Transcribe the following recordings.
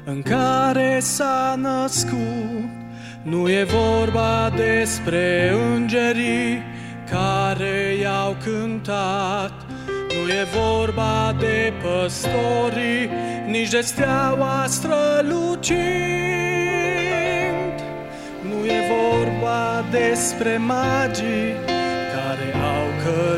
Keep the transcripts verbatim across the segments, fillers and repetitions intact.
în care s-a născut. Nu e vorba despre îngerii care i-au cântat, nu e vorba de păstorii, nici de steaua strălucind. Nu e vorba despre magii care au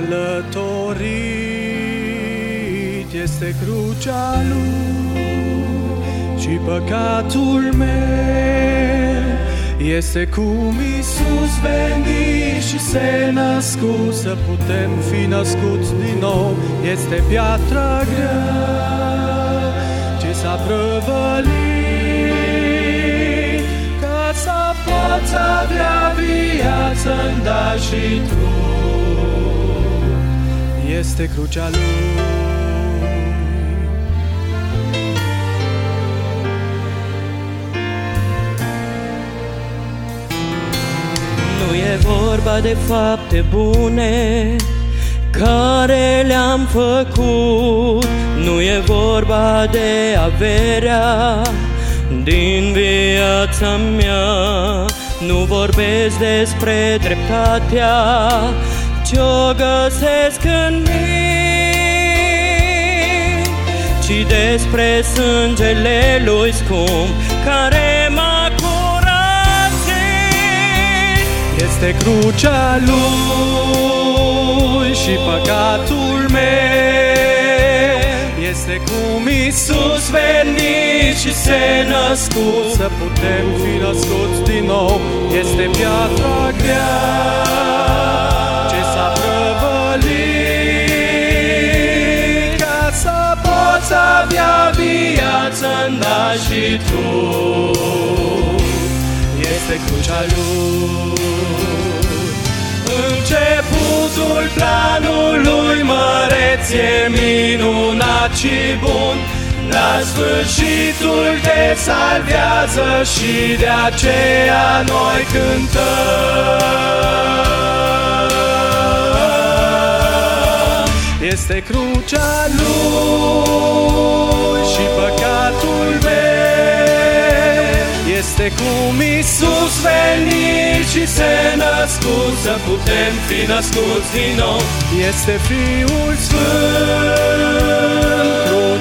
călătorit. Este crucea lui și păcatul meu. Este cum Iisus veni și se născut, să putem fi născuți din nou. Este piatra grea ce s-a prăvălit, ca să poți avea viață-n da și tu. Este crucea lui. Nu e vorba de fapte bune care le-am făcut, nu e vorba de averea din viața mea. Nu vorbesc despre dreptatea ce-o găsesc în mine, ci despre sângele lui scump care m-a Este crucea lui și păcatul meu. Este cum Iisus veni și se născut, să putem fi născuți din nou. Este piatra grea ce s-a prăvălit, ca să poți avea viață-n da și tu. Este crucea lui. Începutul planului măreț e minunat și bun, dar sfârșitul te salvează și de aceea noi cântăm. Este crucea lui și păcatul meu. Este cum Iisus veni și se născut, să putem fi născuți din nou. Este Fiul Sfânt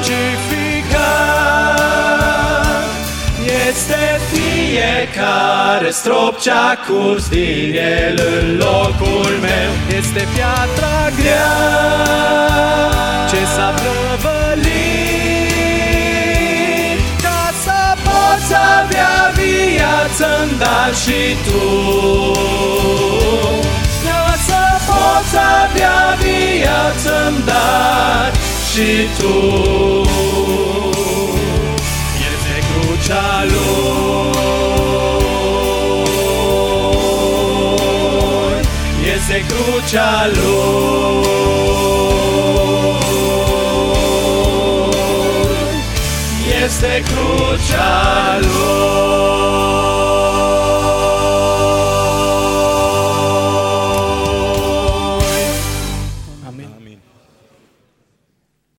crucificat. Este fiecare strop ce-a curs din el în locul meu. Este piatra grea ce s-a prăvălit, ca să poți avea viață-n da și tu. Ca să poți avea viață-n da și tu. Este crucea lui. Este crucea lui. Este crucea lui. Amin. Amin.